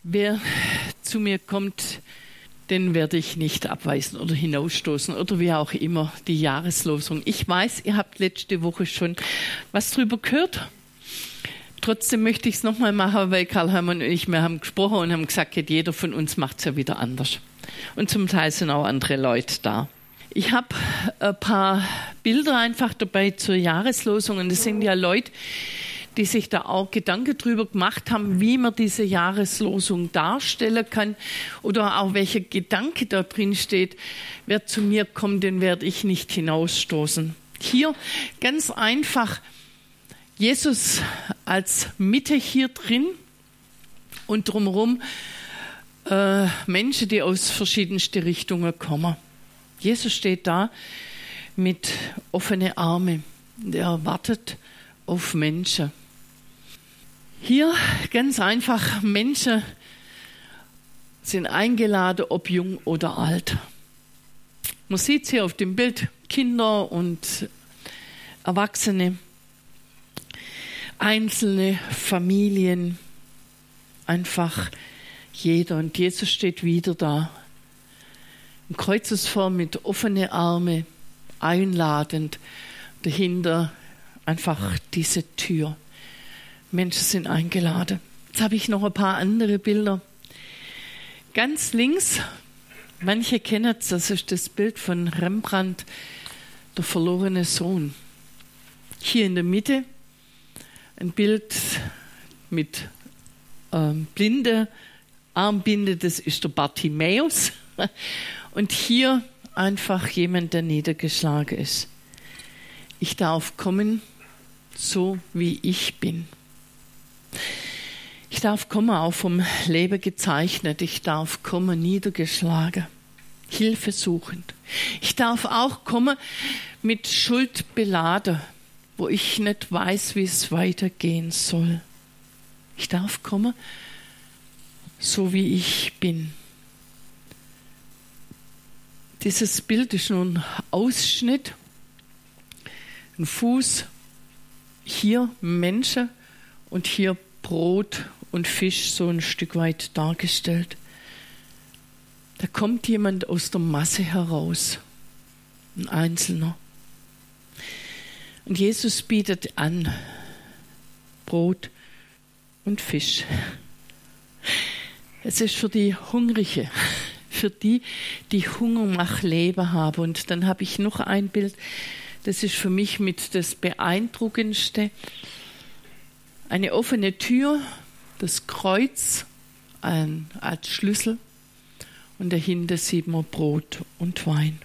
Wer zu mir kommt, den werde ich nicht abweisen oder hinausstoßen oder wie auch immer, die Jahreslosung. Ich weiß, ihr habt letzte Woche schon was drüber gehört. Trotzdem möchte ich es nochmal machen, weil Karl-Hermann und ich, wir haben gesprochen und haben gesagt, jeder von uns macht es ja wieder anders. Und zum Teil sind auch andere Leute da. Ich habe ein paar Bilder einfach dabei zur Jahreslosung und das sind ja Leute, die sich da auch Gedanken drüber gemacht haben, wie man diese Jahreslosung darstellen kann oder auch welcher Gedanke da drin steht. Wer zu mir kommt, den werde ich nicht hinausstoßen. Hier ganz einfach Jesus als Mitte hier drin und drumherum Menschen, die aus verschiedensten Richtungen kommen. Jesus steht da mit offenen Armen. Er wartet auf Menschen. Hier ganz einfach, Menschen sind eingeladen, ob jung oder alt. Man sieht es hier auf dem Bild, Kinder und Erwachsene, einzelne Familien, einfach jeder. Und Jesus steht wieder da, in Kreuzesform mit offenen Armen, einladend, dahinter einfach diese Tür. Menschen sind eingeladen. Jetzt habe ich noch ein paar andere Bilder. Ganz links, manche kennen es, das ist das Bild von Rembrandt, der verlorene Sohn. Hier in der Mitte ein Bild mit blinde Armbinde, das ist der Bartimäus. Und hier einfach jemand, der niedergeschlagen ist. Ich darf kommen, so wie ich bin. Ich darf kommen, auch vom Leben gezeichnet. Ich darf kommen, niedergeschlagen, hilfesuchend. Ich darf auch kommen, mit Schuld beladen, wo ich nicht weiß, wie es weitergehen soll. Ich darf kommen, so wie ich bin. Dieses Bild ist nur ein Ausschnitt, ein Fuß, hier Menschen und hier Brot und Fisch so ein Stück weit dargestellt. Da kommt jemand aus der Masse heraus, ein Einzelner. Und Jesus bietet an Brot und Fisch. Es ist für die Hungrige, für die, die Hunger nach Leben haben. Und dann habe ich noch ein Bild, das ist für mich mit das Beeindruckendste. Eine offene Tür, das Kreuz als Schlüssel und dahinter sieht man Brot und Wein.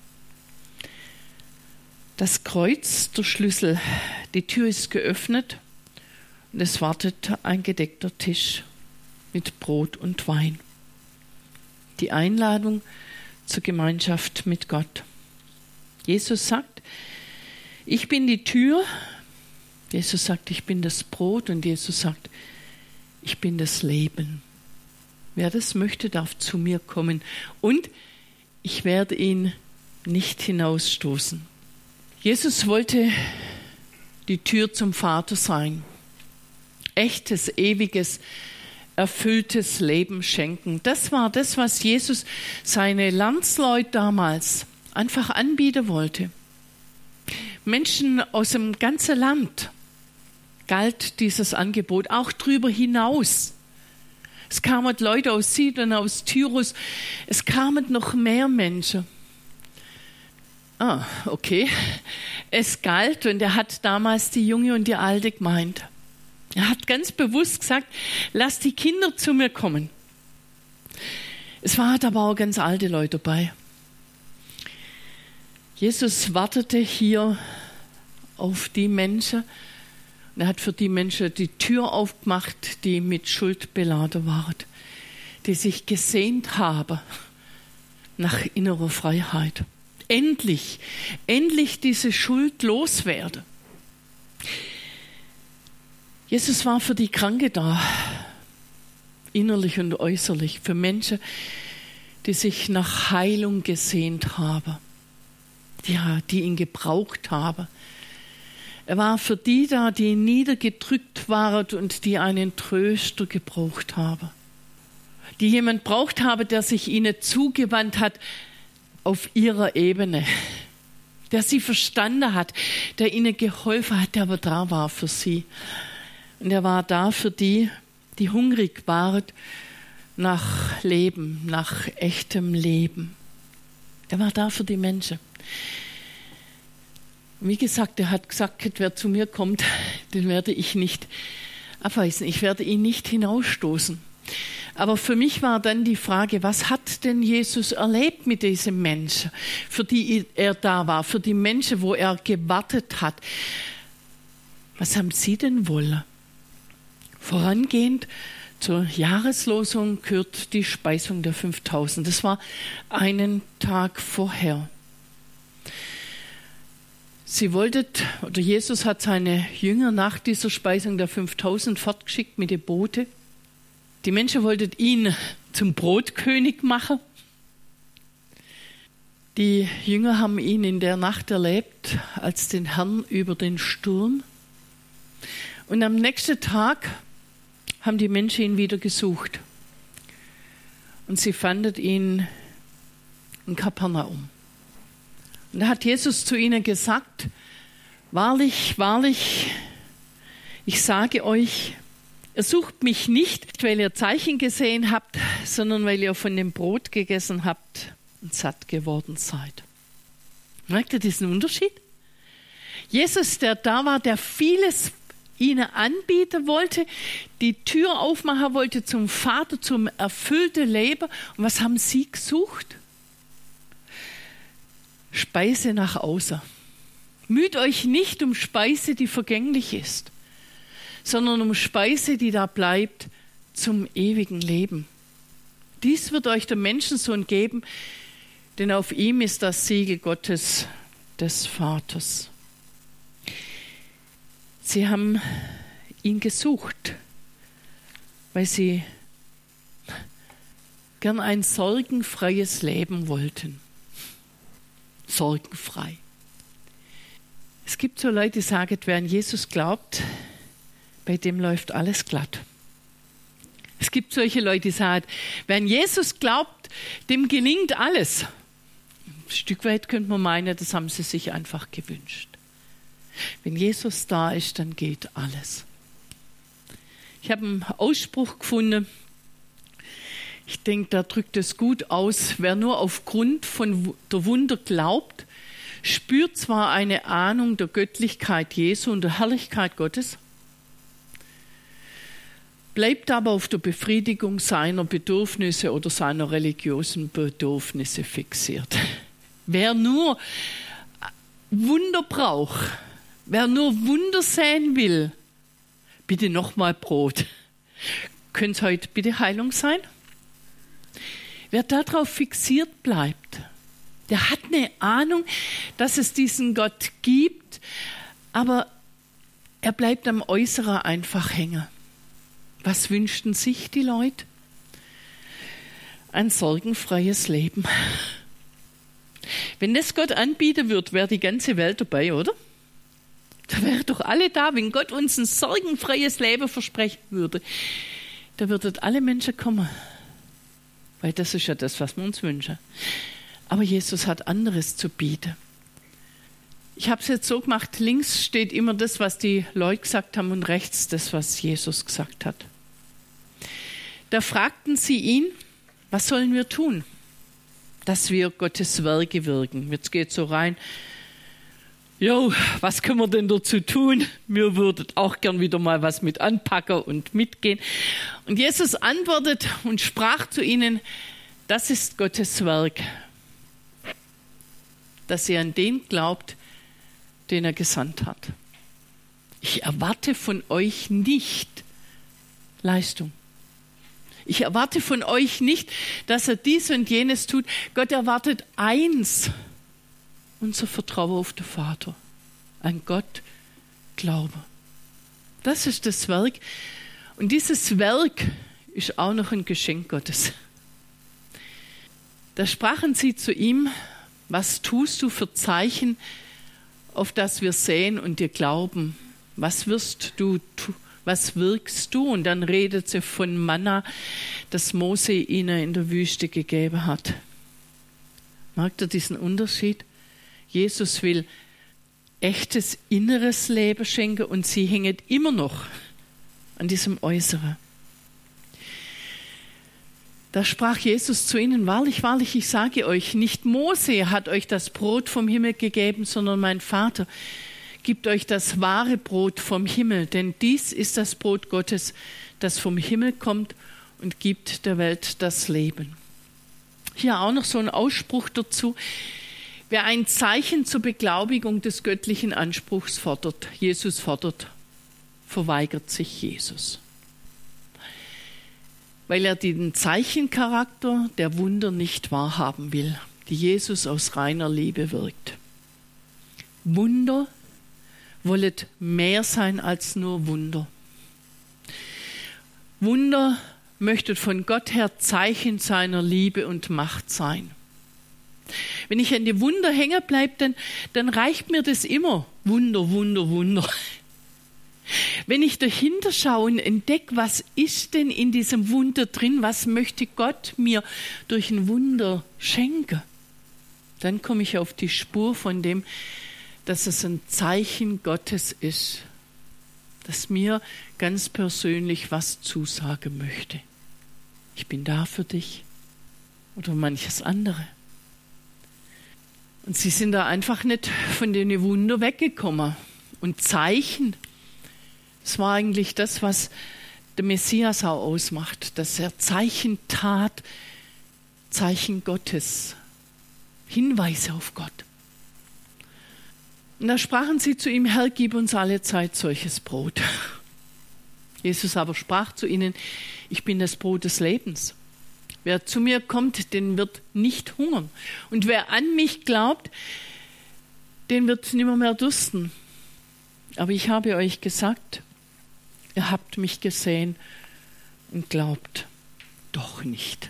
Das Kreuz, der Schlüssel, die Tür ist geöffnet und es wartet ein gedeckter Tisch mit Brot und Wein. Die Einladung zur Gemeinschaft mit Gott. Jesus sagt, ich bin die Tür. Jesus sagt, ich bin das Brot. Und Jesus sagt, ich bin das Leben. Wer das möchte, darf zu mir kommen. Und ich werde ihn nicht hinausstoßen. Jesus wollte die Tür zum Vater sein. Echtes, ewiges, erfülltes Leben schenken. Das war das, was Jesus seine Landsleute damals einfach anbieten wollte. Menschen aus dem ganzen Land galt dieses Angebot, auch darüber hinaus. Es kamen Leute aus Sidon, aus Tyrus, es kamen noch mehr Menschen. Okay. Es galt und er hat damals die Junge und die Alte gemeint. Er hat ganz bewusst gesagt, lass die Kinder zu mir kommen. Es waren aber auch ganz alte Leute dabei. Jesus wartete hier auf die Menschen und er hat für die Menschen die Tür aufgemacht, die mit Schuld beladen waren, die sich gesehnt haben nach innerer Freiheit. Endlich diese Schuld loswerden. Jesus war für die Kranke da, innerlich und äußerlich, für Menschen, die sich nach Heilung gesehnt haben, die ihn gebraucht haben. Er war für die da, die niedergedrückt waren und die einen Tröster gebraucht haben. die jemand braucht haben, der sich ihnen zugewandt hat auf ihrer Ebene, der sie verstanden hat, der ihnen geholfen hat, der aber da war für sie. Und er war da für die, die hungrig waren nach Leben, nach echtem Leben. Er war da für die Menschen. Wie gesagt, er hat gesagt, wer zu mir kommt, den werde ich nicht abweisen. Ich werde ihn nicht hinausstoßen. Aber für mich war dann die Frage, was hat denn Jesus erlebt mit diesem Menschen, für die er da war, für die Menschen, wo er gewartet hat? Was haben sie denn wollen? Vorangehend zur Jahreslosung gehört die Speisung der 5000. Das war einen Tag vorher. Jesus hat seine Jünger nach dieser Speisung der 5000 fortgeschickt mit den Booten. Die Menschen wollten ihn zum Brotkönig machen. Die Jünger haben ihn in der Nacht erlebt als den Herrn über den Sturm. Und am nächsten Tag haben die Menschen ihn wieder gesucht. Und sie fanden ihn in Kapernaum. Und da hat Jesus zu ihnen gesagt, wahrlich, wahrlich, ich sage euch, ihr sucht mich nicht, weil ihr Zeichen gesehen habt, sondern weil ihr von dem Brot gegessen habt und satt geworden seid. Merkt ihr diesen Unterschied? Jesus, der da war, der vieles ihnen anbieten wollte, die Tür aufmachen wollte zum Vater, zum erfüllten Leben. Und was haben sie gesucht? Speise nach außen. Müht euch nicht um Speise, die vergänglich ist, sondern um Speise, die da bleibt zum ewigen Leben. Dies wird euch der Menschensohn geben, denn auf ihm ist das Siegel Gottes, des Vaters. Sie haben ihn gesucht, weil sie gern ein sorgenfreies Leben wollten. Sorgenfrei. Es gibt so Leute, die sagen, wer an Jesus glaubt, bei dem läuft alles glatt. Es gibt solche Leute, die sagen, wer an Jesus glaubt, dem gelingt alles. Ein Stück weit könnte man meinen, das haben sie sich einfach gewünscht. Wenn Jesus da ist, dann geht alles. Ich habe einen Ausspruch gefunden, ich denke, da drückt es gut aus. Wer nur aufgrund von der Wunder glaubt, spürt zwar eine Ahnung der Göttlichkeit Jesu und der Herrlichkeit Gottes, bleibt aber auf der Befriedigung seiner Bedürfnisse oder seiner religiösen Bedürfnisse fixiert. Wer nur Wunder braucht, wer nur Wunder sehen will, bitte nochmal Brot. Könnte es heute bitte Heilung sein? Wer darauf fixiert bleibt, der hat eine Ahnung, dass es diesen Gott gibt, aber er bleibt am Äußeren einfach hängen. Was wünschten sich die Leute? Ein sorgenfreies Leben. Wenn das Gott anbieten würde, wäre die ganze Welt dabei, oder? Da wären doch alle da, wenn Gott uns ein sorgenfreies Leben versprechen würde. Da würden alle Menschen kommen. Weil das ist ja das, was wir uns wünschen. Aber Jesus hat anderes zu bieten. Ich habe es jetzt so gemacht, links steht immer das, was die Leute gesagt haben und rechts das, was Jesus gesagt hat. Da fragten sie ihn, was sollen wir tun, dass wir Gottes Werke wirken? Jetzt geht so rein, jo, was können wir denn dazu tun? Wir würden auch gern wieder mal was mit anpacken und mitgehen. Und Jesus antwortet und sprach zu ihnen, das ist Gottes Werk, dass ihr an den glaubt, den er gesandt hat. Ich erwarte von euch nicht Leistung. Ich erwarte von euch nicht, dass er dies und jenes tut. Gott erwartet eins, unser Vertrauen auf den Vater. An Gott Glaube. Das ist das Werk. Und dieses Werk ist auch noch ein Geschenk Gottes. Da sprachen sie zu ihm, was tust du für Zeichen, auf das wir sehen und dir glauben? Was wirst du Was wirkst du? Und dann redet sie von Manna, das Mose ihnen in der Wüste gegeben hat. Merkt ihr diesen Unterschied? Jesus will echtes inneres Leben schenken und sie hängen immer noch an diesem Äußeren. Da sprach Jesus zu ihnen: Wahrlich, wahrlich, ich sage euch, nicht Mose hat euch das Brot vom Himmel gegeben, sondern mein Vater gibt euch das wahre Brot vom Himmel. Denn dies ist das Brot Gottes, das vom Himmel kommt und gibt der Welt das Leben. Hier auch noch so ein Ausspruch dazu. Wer ein Zeichen zur Beglaubigung des göttlichen Anspruchs fordert, Jesus fordert, verweigert sich Jesus. Weil er den Zeichencharakter der Wunder nicht wahrhaben will, die Jesus aus reiner Liebe wirkt. Wunder wollen mehr sein als nur Wunder. Wunder möchten von Gott her Zeichen seiner Liebe und Macht sein. Wenn ich an die Wunder hängen bleibe, dann reicht mir das immer. Wunder, Wunder, Wunder. Wenn ich dahinter schaue und entdecke, was ist denn in diesem Wunder drin, was möchte Gott mir durch ein Wunder schenken, dann komme ich auf die Spur von dem, dass es ein Zeichen Gottes ist, das mir ganz persönlich was zusagen möchte. Ich bin da für dich oder manches andere. Und sie sind da einfach nicht von den Wunder weggekommen. Und Zeichen, das war eigentlich das, was der Messias auch ausmacht, dass er Zeichen tat, Zeichen Gottes, Hinweise auf Gott. Und da sprachen sie zu ihm: Herr, gib uns alle Zeit solches Brot. Jesus aber sprach zu ihnen: Ich bin das Brot des Lebens. Wer zu mir kommt, den wird nicht hungern. Und wer an mich glaubt, den wird nimmer mehr dursten. Aber ich habe euch gesagt, ihr habt mich gesehen und glaubt doch nicht.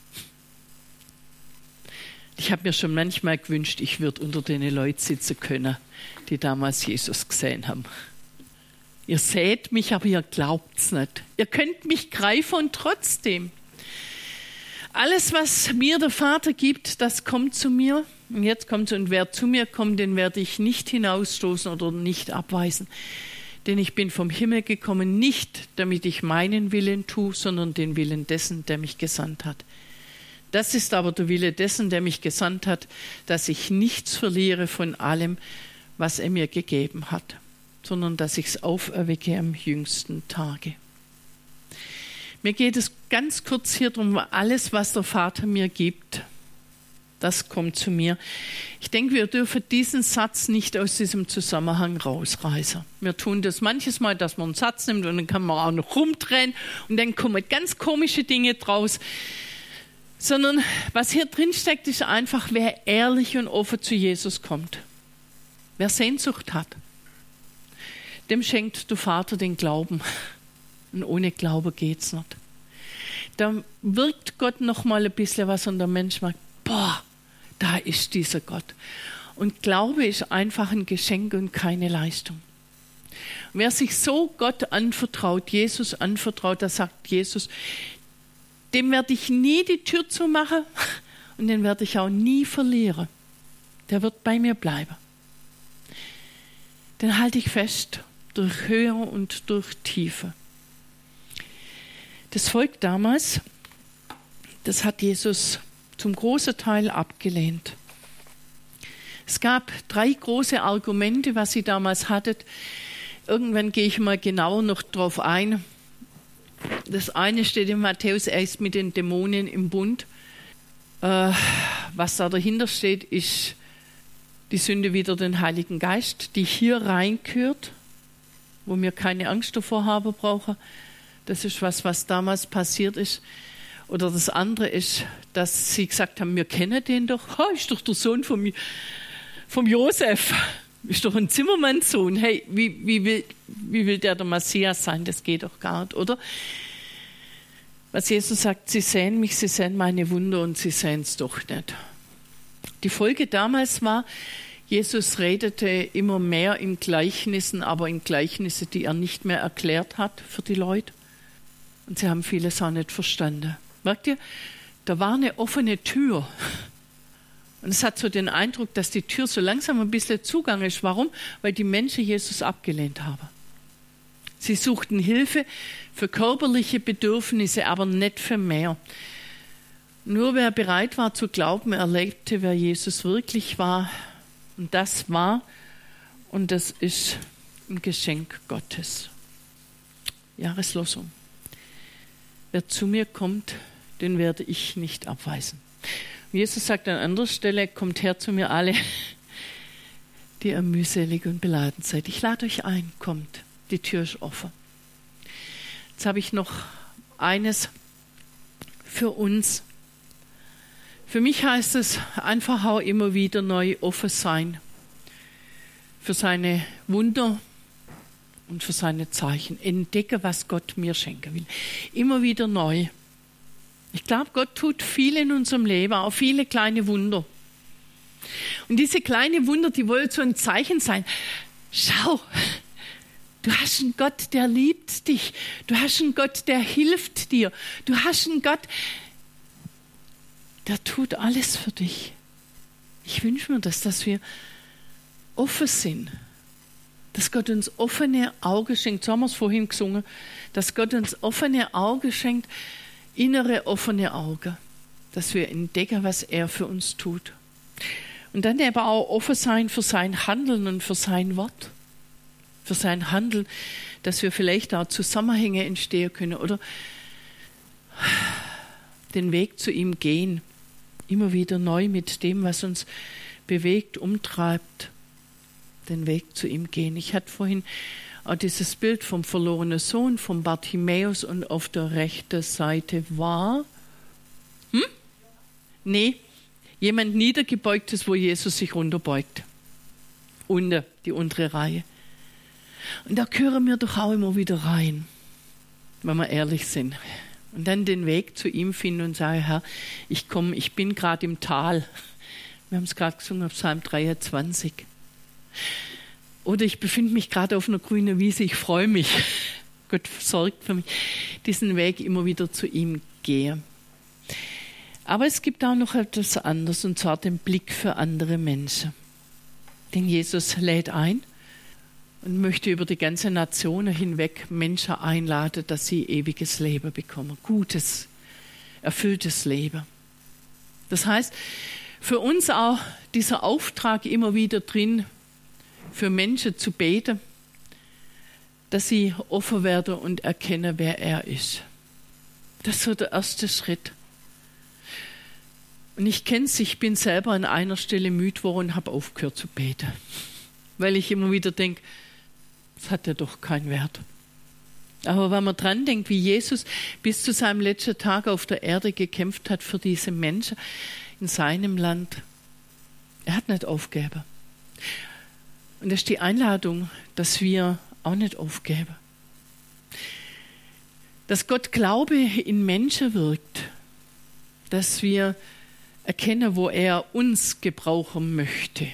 Ich habe mir schon manchmal gewünscht, ich würde unter den Leuten sitzen können, die damals Jesus gesehen haben. Ihr seht mich, aber ihr glaubt's nicht. Ihr könnt mich greifen und trotzdem. Alles, was mir der Vater gibt, das kommt zu mir. Und jetzt kommt es: Und wer zu mir kommt, den werde ich nicht hinausstoßen oder nicht abweisen. Denn ich bin vom Himmel gekommen, nicht damit ich meinen Willen tue, sondern den Willen dessen, der mich gesandt hat. Das ist aber der Wille dessen, der mich gesandt hat, dass ich nichts verliere von allem, was er mir gegeben hat, sondern dass ich es auferwecke am jüngsten Tage. Mir geht es ganz kurz hier darum, alles, was der Vater mir gibt, das kommt zu mir. Ich denke, wir dürfen diesen Satz nicht aus diesem Zusammenhang rausreißen. Wir tun das manches Mal, dass man einen Satz nimmt und dann kann man auch noch rumdrehen und dann kommen ganz komische Dinge draus. Sondern was hier drin steckt, ist einfach, wer ehrlich und offen zu Jesus kommt. Wer Sehnsucht hat, dem schenkt der Vater den Glauben. Und ohne Glaube geht's nicht. Da wirkt Gott noch mal ein bisschen was und der Mensch merkt: Boah, da ist dieser Gott. Und Glaube ist einfach ein Geschenk und keine Leistung. Und wer sich so Gott anvertraut, Jesus anvertraut, da sagt Jesus: Dem werde ich nie die Tür zumachen und den werde ich auch nie verlieren. Der wird bei mir bleiben. Den halte ich fest durch Höhe und durch Tiefe. Das Volk damals, das hat Jesus zum großen Teil abgelehnt. Es gab 3 große Argumente, was sie damals hatten. Irgendwann gehe ich mal genauer noch drauf ein. Das eine steht in Matthäus: Er ist mit den Dämonen im Bund. Was da dahinter steht, ist die Sünde wider den Heiligen Geist, die hier reinkürt, wo wir keine Angst davor haben brauchen. Das ist was damals passiert ist. Oder das andere ist, dass sie gesagt haben: Wir kennen den doch. Ist doch der Sohn vom Josef. Ist doch ein Zimmermannssohn. Hey, wie will der Messias sein? Das geht doch gar nicht, oder? Was Jesus sagt: Sie sehen mich, sie sehen meine Wunder und sie sehen es doch nicht. Die Folge damals war, Jesus redete immer mehr in Gleichnissen, aber in Gleichnisse, die er nicht mehr erklärt hat für die Leute. Und sie haben vieles auch nicht verstanden. Merkt ihr, da war eine offene Tür. Und es hat so den Eindruck, dass die Tür so langsam ein bisschen zugegangen ist. Warum? Weil die Menschen Jesus abgelehnt haben. Sie suchten Hilfe für körperliche Bedürfnisse, aber nicht für mehr. Nur wer bereit war zu glauben, erlebte, wer Jesus wirklich war. Und das ist ein Geschenk Gottes. Jahreslosung. Wer zu mir kommt, den werde ich nicht abweisen. Und Jesus sagt an anderer Stelle, kommt her zu mir alle, die ihr mühselig und beladen seid. Ich lade euch ein, kommt. Die Tür ist offen. Jetzt habe ich noch eines für uns. Für mich heißt es einfach auch immer wieder neu offen sein für seine Wunder und für seine Zeichen. Entdecke, was Gott mir schenken will. Immer wieder neu. Ich glaube, Gott tut viel in unserem Leben, auch viele kleine Wunder. Und diese kleinen Wunder, die wollen so ein Zeichen sein. Schau, du hast einen Gott, der liebt dich. Du hast einen Gott, der hilft dir. Du hast einen Gott, der tut alles für dich. Ich wünsche mir das, dass wir offen sind. Dass Gott uns offene Augen schenkt. So haben wir es vorhin gesungen. Dass Gott uns offene Augen schenkt, innere offene Augen. Dass wir entdecken, was er für uns tut. Und dann aber auch offen sein für sein Handeln und für sein Wort. Für sein Handeln, dass wir vielleicht auch Zusammenhänge entstehen können oder den Weg zu ihm gehen. Immer wieder neu mit dem, was uns bewegt, umtreibt, den Weg zu ihm gehen. Ich hatte vorhin auch dieses Bild vom verlorenen Sohn, vom Bartimäus und auf der rechten Seite war, jemand Niedergebeugtes, wo Jesus sich runterbeugt. Unter die untere Reihe. Und da gehören wir doch auch immer wieder rein, wenn wir ehrlich sind. Und dann den Weg zu ihm finden und sagen, Herr, ich bin gerade im Tal. Wir haben es gerade gesungen auf Psalm 23. Oder ich befinde mich gerade auf einer grünen Wiese, ich freue mich. Gott sorgt für mich. Diesen Weg immer wieder zu ihm gehe. Aber es gibt auch noch etwas anderes, und zwar den Blick für andere Menschen. Denn Jesus lädt ein und möchte über die ganze Nation hinweg Menschen einladen, dass sie ewiges Leben bekommen. Gutes, erfülltes Leben. Das heißt, für uns auch dieser Auftrag immer wieder drin, für Menschen zu beten, dass sie offen werden und erkennen, wer er ist. Das ist so der erste Schritt. Und ich kenne es, ich bin selber an einer Stelle müde geworden und habe aufgehört zu beten. Weil ich immer wieder denke, das hat ja doch keinen Wert. Aber wenn man dran denkt, wie Jesus bis zu seinem letzten Tag auf der Erde gekämpft hat für diese Menschen in seinem Land, er hat nicht aufgegeben. Und das ist die Einladung, dass wir auch nicht aufgeben. Dass Gott Glaube in Menschen wirkt, dass wir erkennen, wo er uns gebrauchen möchte.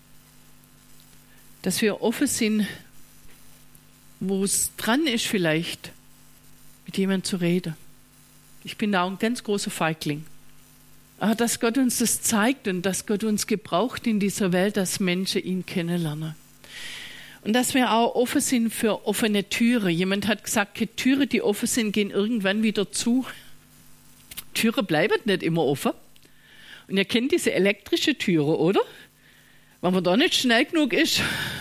Dass wir offen sind, wo es dran ist vielleicht, mit jemandem zu reden. Ich bin da auch ein ganz großer Feigling. Aber dass Gott uns das zeigt und dass Gott uns gebraucht in dieser Welt, dass Menschen ihn kennenlernen. Und dass wir auch offen sind für offene Türen. Jemand hat gesagt, die Türen, die offen sind, gehen irgendwann wieder zu. Türen bleiben nicht immer offen. Und ihr kennt diese elektrische Türe, oder? Wenn man da nicht schnell genug ist,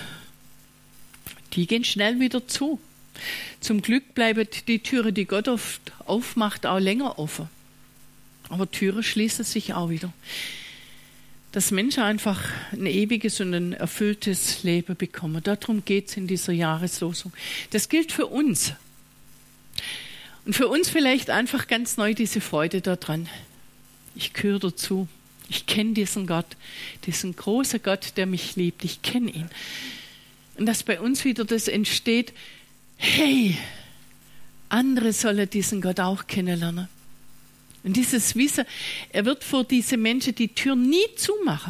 die gehen schnell wieder zu. Zum Glück bleiben die Türen, die Gott oft aufmacht, auch länger offen. Aber Türen schließen sich auch wieder. Dass Menschen einfach ein ewiges und ein erfülltes Leben bekommen. Darum geht es in dieser Jahreslosung. Das gilt für uns. Und für uns vielleicht einfach ganz neu diese Freude daran. Ich gehöre dazu. Ich kenne diesen Gott, diesen großen Gott, der mich liebt. Ich kenne ihn. Und dass bei uns wieder das entsteht, hey, andere sollen diesen Gott auch kennenlernen. Und dieses Wissen, er wird vor diese Menschen die Tür nie zumachen.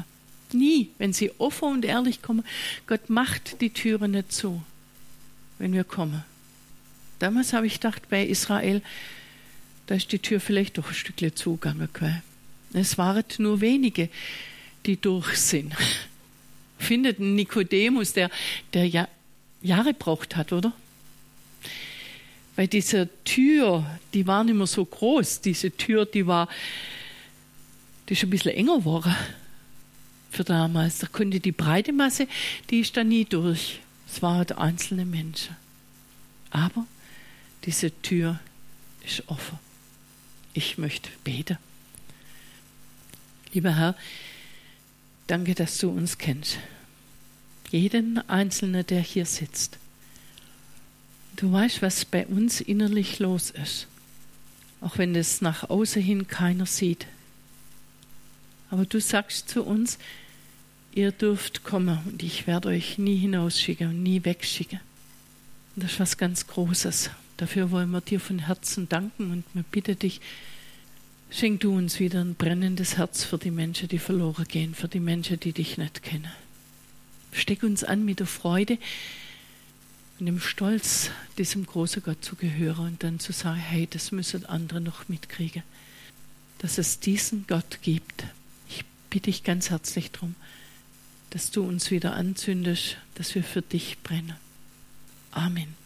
Nie, wenn sie offen und ehrlich kommen. Gott macht die Türen nicht zu, wenn wir kommen. Damals habe ich gedacht, bei Israel, da ist die Tür vielleicht doch ein Stückchen zugegangen. Es waren nur wenige, die durch sind. Findet ein Nikodemus, der Jahre gebraucht hat, oder? Weil diese Tür, die war nicht mehr so groß. Diese Tür, die ist ein bisschen enger geworden für damals. Da konnte die breite Masse, die ist da nie durch. Es waren einzelne Menschen. Aber diese Tür ist offen. Ich möchte beten. Lieber Herr, danke, dass du uns kennst. Jeden Einzelnen, der hier sitzt. Du weißt, was bei uns innerlich los ist. Auch wenn es nach außen hin keiner sieht. Aber du sagst zu uns, ihr dürft kommen und ich werde euch nie hinausschicken und nie wegschicken. Und das ist was ganz Großes. Dafür wollen wir dir von Herzen danken und wir bitten dich, schenk du uns wieder ein brennendes Herz für die Menschen, die verloren gehen, für die Menschen, die dich nicht kennen. Steck uns an mit der Freude und dem Stolz, diesem großen Gott zu gehören und dann zu sagen, hey, das müssen andere noch mitkriegen, dass es diesen Gott gibt. Ich bitte dich ganz herzlich darum, dass du uns wieder anzündest, dass wir für dich brennen. Amen.